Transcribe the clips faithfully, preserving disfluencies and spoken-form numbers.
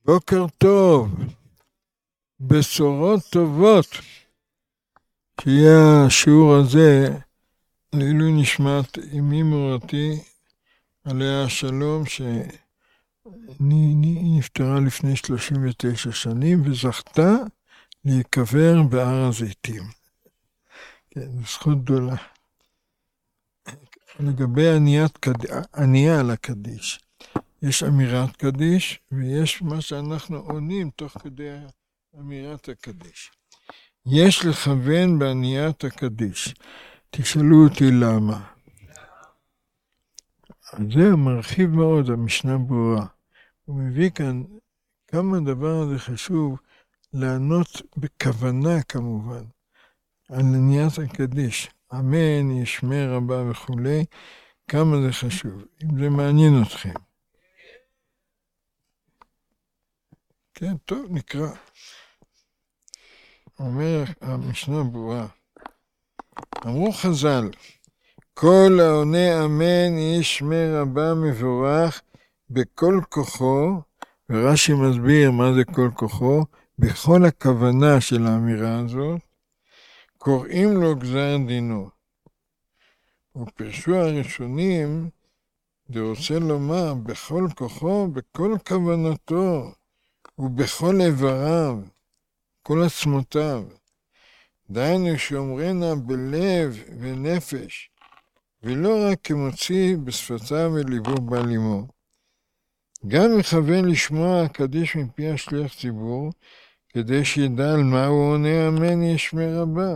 בוקר טוב, בשורות טובות, שיהיה השיעור הזה לעילוי נשמת אמי מורתי עליה השלום, שנפטרה לפני שלושים ותשע שנים וזכתה להיקבר בהר הזיתים. כן, זכות גדולה. לגבי עניית קד... ענייה על הקדיש, יש אמירת קדיש ויש מה שאנחנו עונים תוך כדי אמירת הקדיש. יש לכוון בעניית הקדיש. תשאלו אותי למה. זה מרחיב מאוד, המשנה ברורה. הוא מביא כאן כמה דבר הזה חשוב לענות בכוונה כמובן על עניית הקדיש. אמן, ישמע רבה וכולי. כמה זה חשוב, אם זה מעניין אתכם. כן, טוב, נקרא. אומר המשנה ברורה. אמרו חז"ל, כל העונה אמן ישמע רבה מבורך בכל כוחו, ורש"י מסביר מה זה כל כוחו, בכל הכוונה של האמירה הזאת, קוראים לו גזר דינו. ופרשו הראשונים, זה רוצה לומר, בכל כוחו, בכל כוונתו, ובכל איבריו, כל עצמותיו. דהיינו שאומרנה בלב ונפש, ולא רק כמוציא בשפתיו וליבו בעלימו. גם מכוון לשמוע הקדיש מפי השליח ציבור, כדי שידע על מה הוא עונה אמן ישמע רבה.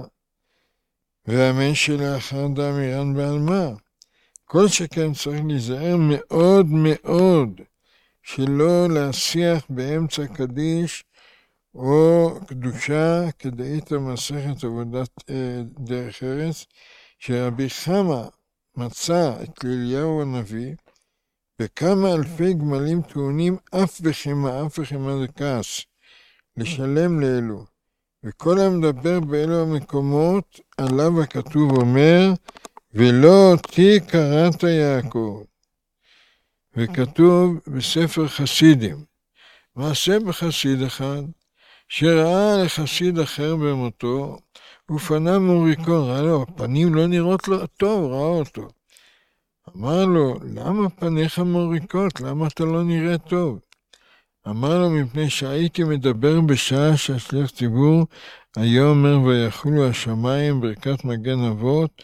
ואמן שלאחר דאמירן בעל מה. כל שכן צריך להיזהר מאוד מאוד, שלא להשיח באמצע קדיש, או קדושה כדאית המסכת עבודת אה, דרך ארץ, שרבי חמה מצא את אליהו הנביא, וכמה אלפי גמלים טעונים אף וחימה, אף וחימה זה כעס, לשלם לאלו. וכל המדבר באלו המקומות, עליו הכתוב אומר, ולא אותי קראת יעקב. וכתוב בספר חסידים, מעשה בחסיד אחד, שראה לחסיד אחר במותו, ופניו מוריקו, ראה לו, הפנים לא נראות לו טוב, ראה אותו. אמר לו, למה פניך מוריקות? למה אתה לא נראה טוב? אמר לו, מפני שהייתי מדבר בשעה שהשליח ציבור, היה אומר, ויחולו השמיים ברכת מגן אבות,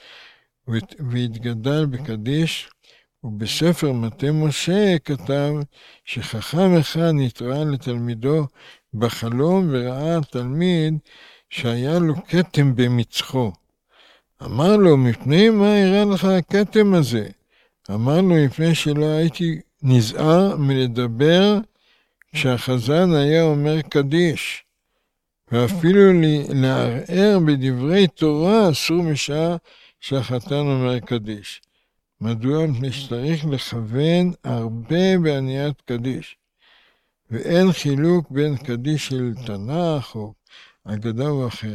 והתגדל בקדיש, ובספר מטה משה כתב שחכם אחד נתראה לתלמידו בחלום וראה התלמיד שהיה לו כתם במצחו. אמר לו, מפני מה הראה לך הכתם הזה? אמר לו, מפני שלא הייתי נזהר מלדבר כשהחזן היה אומר קדיש. ואפילו לערער בדברי תורה אסור משעה שהחתן אומר קדיש. מדוע? מפני שצריך לכוון הרבה בעניית קדיש. ואין חילוק בין קדיש של תנ"ך או אגדה או אחר.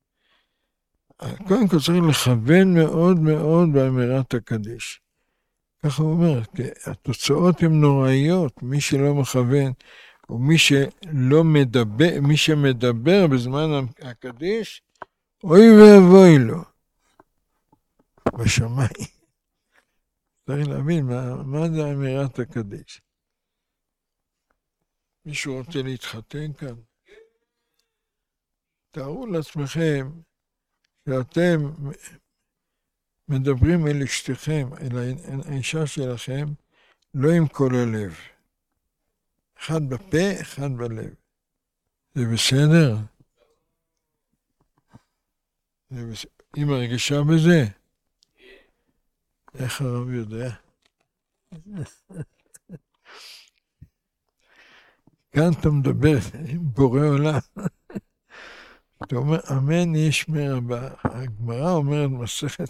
קודם כל צריך לכוון מאוד מאוד באמירת הקדיש. ככה הוא אומר, התוצאות הן נוראיות, מי שלא מכוון, או מי שלא מדבר, מי שמדבר בזמן הקדיש, אוי ואבוי לו, בשמיים. צריך להבין מה, מה זה אמירת הקדיש. מישהו רוצה להתחתן כאן? תארו לעצמכם שאתם מדברים אל אשתכם, אל האישה שלכם, לא עם כל הלב. אחד בפה, אחד בלב. זה בסדר? זה בסדר. היא מרגישה בזה? איך הרב יודע? כאן אתה מדבר עם בורא עולם. אתה אומר, אמן ישמע רבה. הגמרא אומרת מסכת,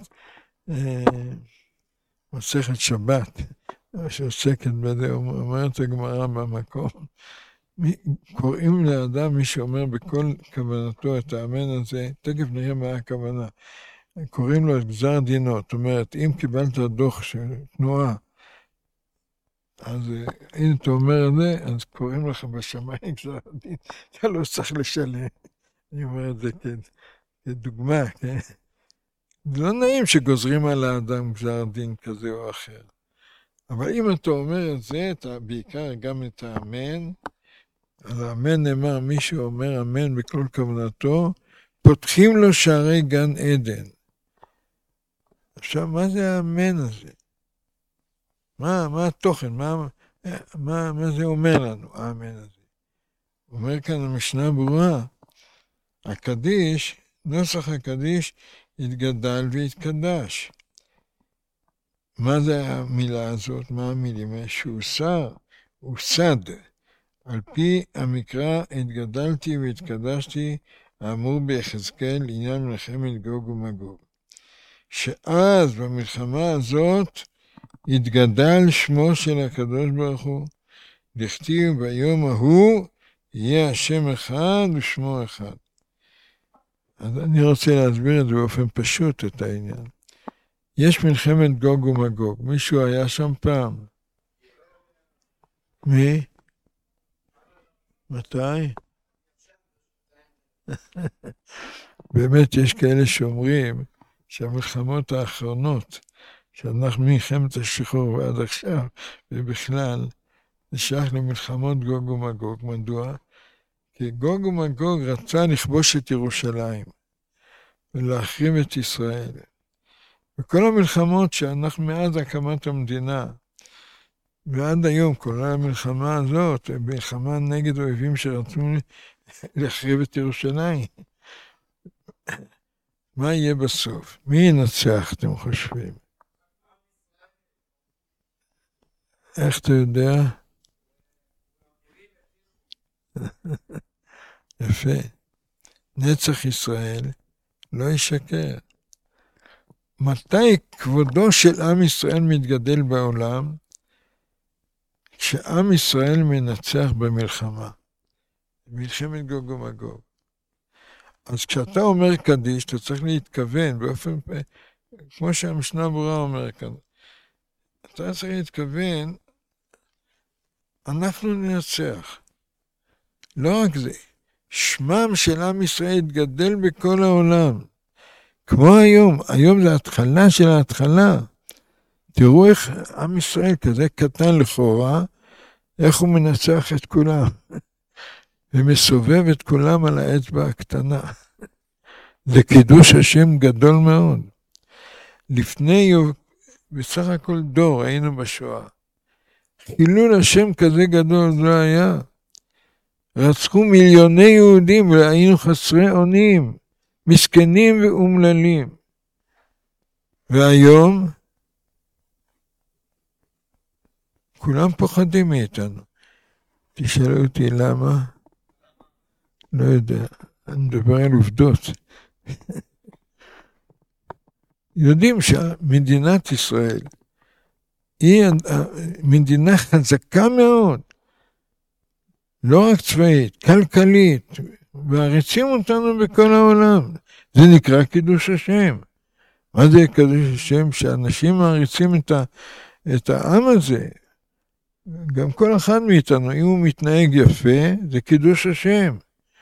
מסכת שבת, שעוסקת בזה, אומרת הגמרא במקום. קוראים לאדם מי שאומר בכל כוונתו את האמן הזה, תכף נראה מה הכוונה. קוראים לו את גזר דינו, זאת אומרת, אם קיבלת דוח של תנועה, אז אם אתה אומר את זה, אז קוראים לך בשמיים גזר דין, אתה לא צריך לשלם. אני אומר את זה כדוגמה, כן? זה לא נעים שגוזרים על האדם גזר דין כזה או אחר. אבל אם אתה אומר את זה, אתה בעיקר גם את האמן. על האמן נאמר, מי שאומר אמן בכל כוונתו, פותחים לו שערי גן עדן. עכשיו, מה זה האמן הזה? מה, מה התוכן? מה, מה, מה זה אומר לנו, האמן הזה? אומר כאן המשנה ברורה, הקדיש, נוסח הקדיש, התגדל והתקדש. מה זה המילה הזאת? מה המילים? שהוסר, הוסד. על פי המקרא התגדלתי והתקדשתי, האמור ביחזקאל לעניין מלחמת גוג ומגוג. שאז במלחמה הזאת התגדל שמו של הקדוש ברוך הוא, דכתיב ביום ההוא יהיה השם אחד ושמו אחד. אז אני רוצה להסביר את זה באופן פשוט את העניין. יש מלחמת גוג ומגוג, מישהו היה שם פעם? מי? מתי? באמת יש כאלה שאומרים שהמלחמות האחרונות, שאנחנו מלחמת השחרור ועד עכשיו, ובכלל, זה שייך למלחמות גוג ומגוג. מדוע? כי גוג ומגוג רצה לכבוש את ירושלים, ולהחריב את ישראל. וכל המלחמות שאנחנו מאז הקמת המדינה, ועד היום, כל המלחמה הזאת, מלחמה נגד אויבים שרצו להחריב את ירושלים. מה יהיה בסוף? מי ינצח, אתם חושבים? איך אתה יודע? יפה. נצח ישראל לא ישקר. מתי כבודו של עם ישראל מתגדל בעולם? כשעם ישראל מנצח במלחמה. מלחמת גוג ומגוג. אז כשאתה אומר קדיש, אתה צריך להתכוון באופן, כמו שהמשנה ברורה אומר כאן, אתה צריך להתכוון, אנחנו ננצח. לא רק זה, שמם של עם ישראל יתגדל בכל העולם. כמו היום, היום זה התחלה של ההתחלה. תראו איך עם ישראל כזה קטן לכאורה, איך הוא מנצח את כולם. ומסובב את כולם על האצבע הקטנה. זה קידוש השם גדול מאוד. לפני, בסך הכל דור, היינו בשואה. חילול השם כזה גדול לא היה. רצחו מיליוני יהודים והיינו חסרי אונים, מסכנים ואומללים. והיום, כולם פוחדים מאיתנו. תשאלו אותי למה? לא יודע, אני מדבר על עובדות. יודעים שמדינת ישראל היא מדינה חזקה מאוד, לא רק צבאית, כלכלית, ועריצים אותנו בכל העולם. זה נקרא קידוש השם. מה זה קידוש השם? שאנשים מעריצים את, ה, את העם הזה. גם כל אחד מאיתנו, אם הוא מתנהג יפה, זה קידוש השם.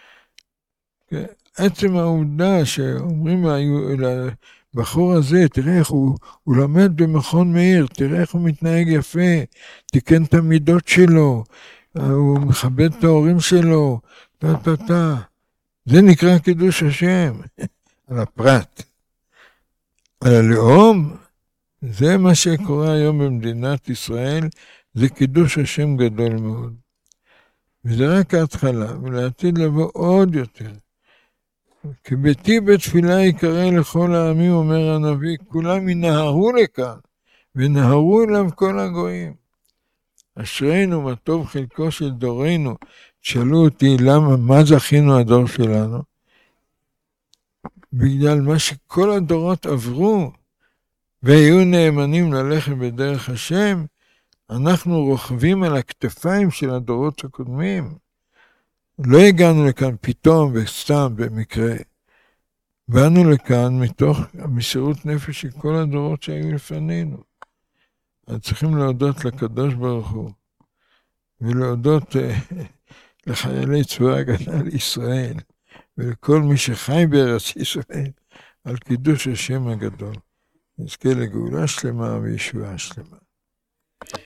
עצם העובדה שאומרים לבחור הזה, תראה איך הוא, הוא למד במכון מאיר, תראה איך הוא מתנהג יפה, תיקן את המידות שלו, הוא מכבד את ההורים שלו, תה תה תה. זה נקרא קידוש השם, על הפרט. על הלאום, זה מה שקורה היום במדינת ישראל, זה קידוש השם גדול מאוד. וזה רק ההתחלה, ולעתיד לבוא עוד יותר. כי ביתי בית תפילה יקרא לכל העמים, אומר הנביא, כולם ינהרו לכאן, ונהרו אליו כל הגויים. אשרינו, מה טוב חלקו של דורנו. תשאלו אותי למה, מה זכינו הדור שלנו? בגלל מה שכל הדורות עברו, והיו נאמנים ללכת בדרך השם, אנחנו רוכבים על הכתפיים של הדורות הקודמים. לא הגענו לכאן פתאום וסתם במקרה. באנו לכאן מתוך המסירות נפש של כל הדורות שהיו לפנינו. אז צריכים להודות לקדוש ברוך הוא, ולהודות לחיילי צבא ההגנה לישראל, ולכל מי שחי בארץ ישראל, על קידוש השם הגדול. נזכה לגאולה שלמה וישועה שלמה.